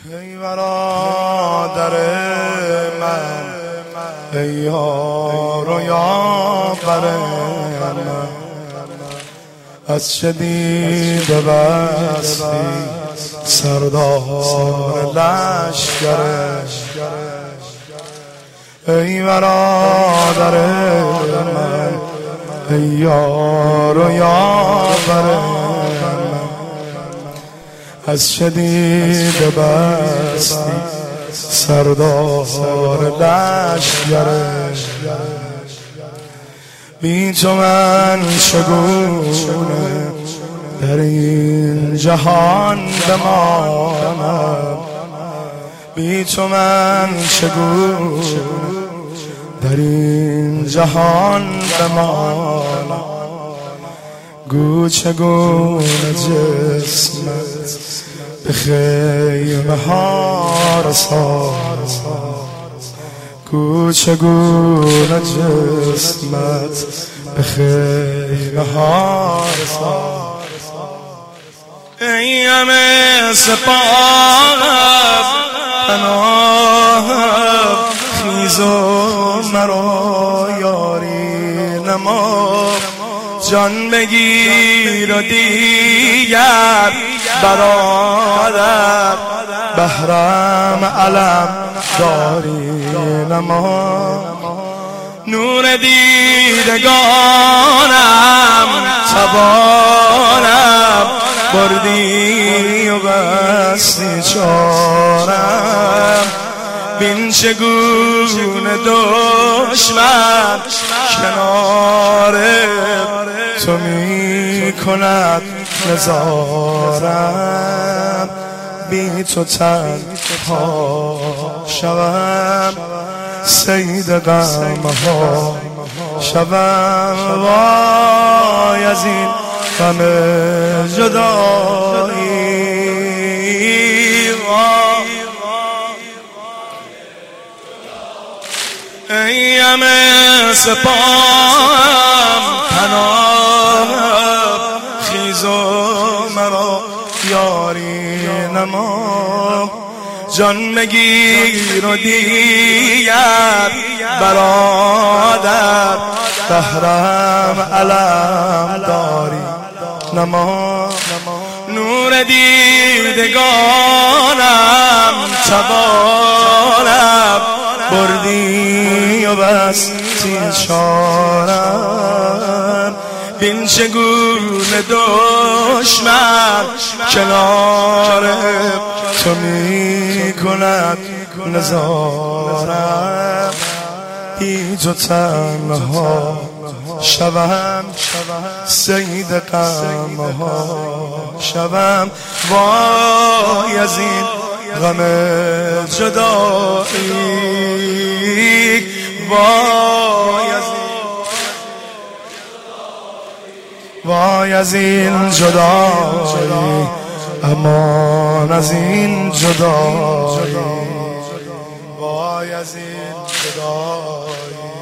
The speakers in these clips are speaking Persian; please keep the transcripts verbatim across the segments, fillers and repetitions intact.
ای برادر من، ای یار و یاور من، از چه دیده بستی سردار لشکر. ای برادر من، ای یار و یاور من، از چه دیده بستی سردار لشکر. بی تو من چگونه در این جهان بمانم، بی تو من چگونه در این جهان بمانم. گو چگونه جسمت به خیمه ها رسانم، گو چگونه جسمت به خیمه ها رسانم. ای همه سپاه پناه خیز و مرا یاری نما، جان بگیر و دیگر برادر بهرم علم داری نما. نور دیدگانم تبانم بردی و بستی چارم، بین چگونه دشمن کنار تو می کند نزارم. بی تو تنها شوم صید غم ها شوم، وای از این غم جدایی. ای همه سپاهم پناه خیز و مرا یاری نما، جان بگیر و دیگر برادر بهرم علم داری نما. نور دیدگانم تبانم بردی و بستی چارم، بین چگونه دشمن کنار تو می کند نزارم. بی تو تنها شوم صید غم ها شوم، وای از این غم جدایی. وای از این وای از این جدایی، امان از این جدایی. وای از این جدایی،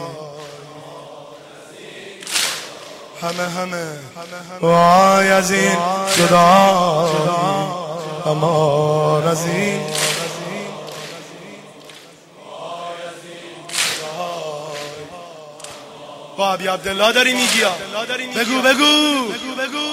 همه همه وای از این جدایی، امان از این. با ابی عبدالله داری میگی، بگو بگو بگو بگو.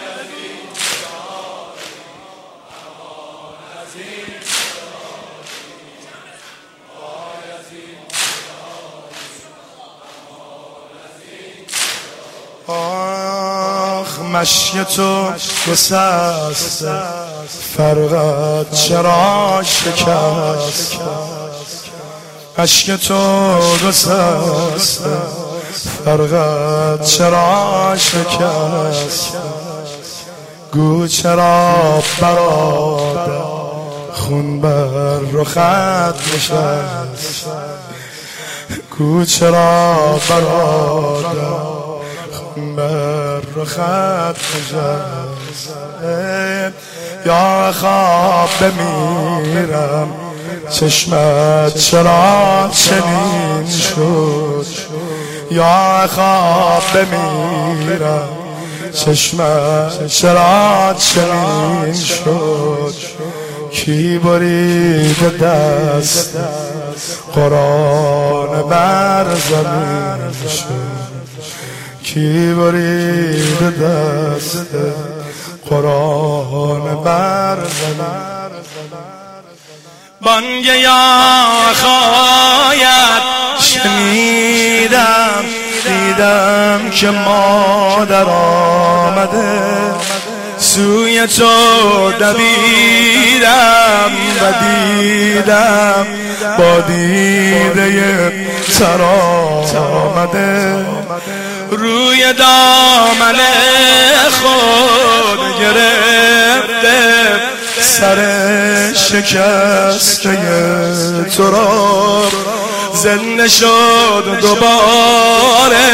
آخ مشی تو گسسته فرقت چرا شکست، اشک تو گسسته فرقت چرا شکست. گو چرا برادر خون بر رخت نشست، گو چرا برادر خون بر رخت نشست. یا خواب بمیرم چشمت چرا چنین شد، یا خواب بمیرم چشمت چرا چنین شد. کی برید دست قرآن بر زمین شد، کی برید دست قرآن بر زمین. بانگ یا خواید شنیدم دیدم که مادر آمده، سوی تو دویدم و دیدم با دیده تر آمده، روی دامن خود گرفته، سر شکسته تو را زنده شد دوباره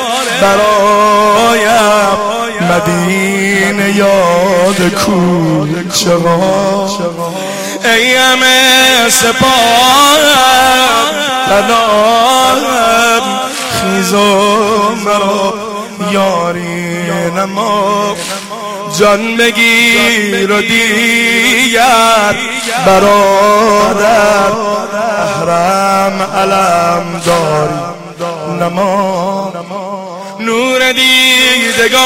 برایم مدینه یاد کوچه ها. ای همه سپاهم تنام خیز و مرا یاری نما، جان بگیر و دیگر برادر احرم علم داری نما. نور دیدگانم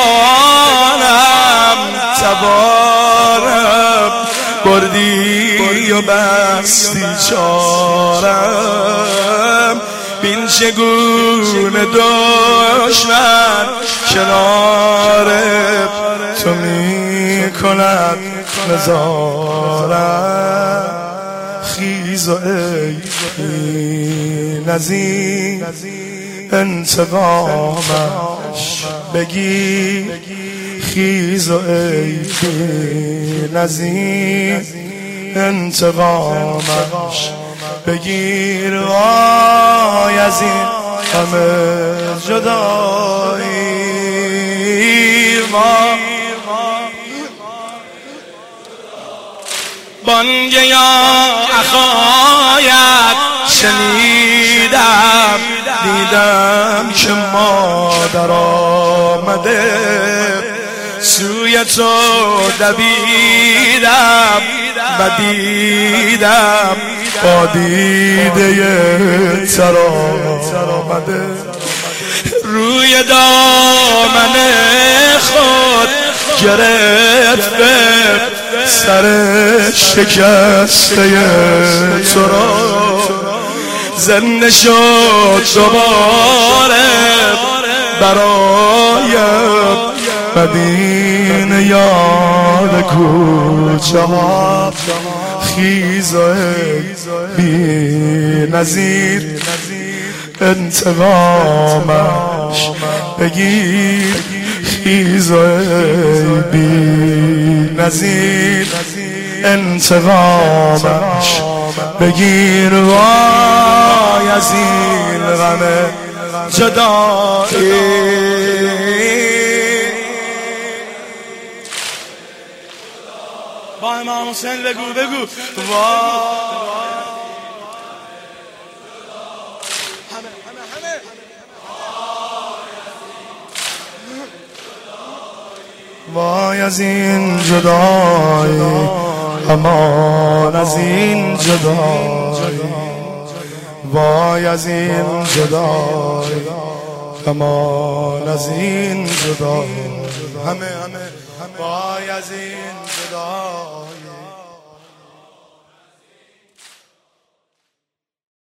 سوارم بردی و بستی چارم، بین چگونه دشمن کنار تو می کند نظارم. خیز و ای نزی انتقامش بگیر، خیز و ای نزی انتقامش بگیر. وای از این همه جدایی، بانگ یا اخایت شنیدم دیدم که مادر آمده، سوی تو دویدم و دیدم با دیده تر آمده، روی دامن خود گرفته سر شکسته تو را زنده شد دوباره برایم مدینه یاد کوچه ها. خیز و بی نظیر انتقامش بگیر، خیز و بی نظیر انتقامش بگیر. وای از این غم جدایی، با امام حسین بگو بگو وای از این جدایی، امان از این جدایی، وای از این جدایی، امان از این جدایی، همه همه وای از این جدایی.